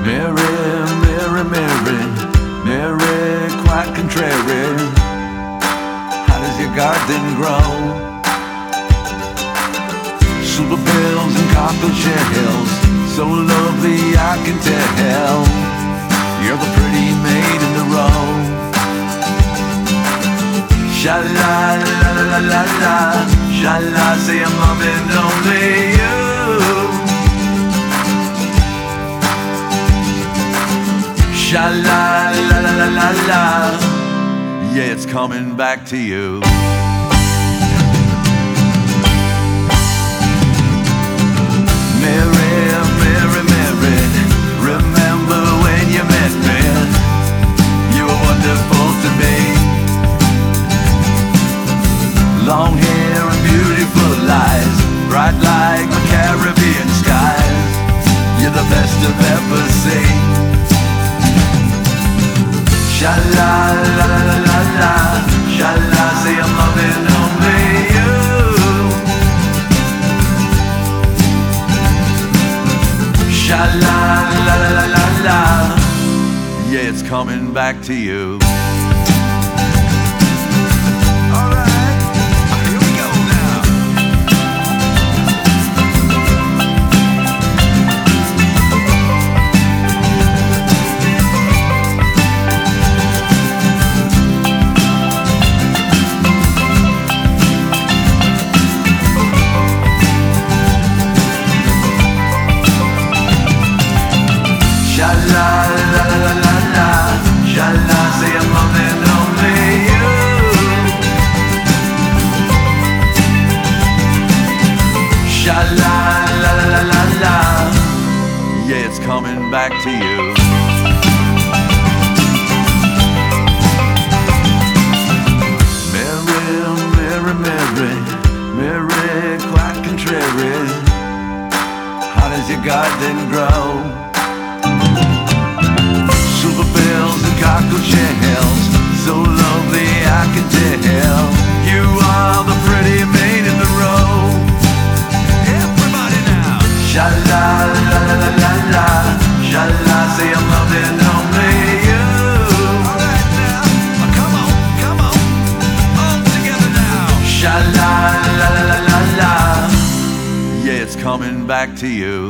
Mary, Mary, Mary, Mary, quite contrary. How does your garden grow? Silver bells and cockle shells, so lovely I can tell. You're the pretty maid in the row. Sha-la-la-la-la-la, sha-la, say I'm loving only you. Sha-la-la-la-la-la, yeah, it's coming back to you. Mary, Mary, Mary, remember when you met me? You were wonderful to me. Long hair and beautiful eyes, bright like the Caribbean skies. You're the best I've ever seen. Sha-la-la-la-la-la, sha-la, say I'm loving only you. Sha-la-la-la-la-la, yeah, it's coming back to you. Sha-la-la-la-la-la, sha-la, say I'm loving only you. Sha-la-la-la-la-la, yeah, it's coming back to you. Mary, Mary, Mary, Mary, quite contrary. How does your garden grow? Silver bells and cockle shells, so lovely I can tell. You are the pretty maid in the row. Everybody now. Sha-la-la-la-la-la, sha-la, say I'm loving only you. Alright now, come on, all together now. Sha-la-la-la-la-la, yeah, it's coming back to you.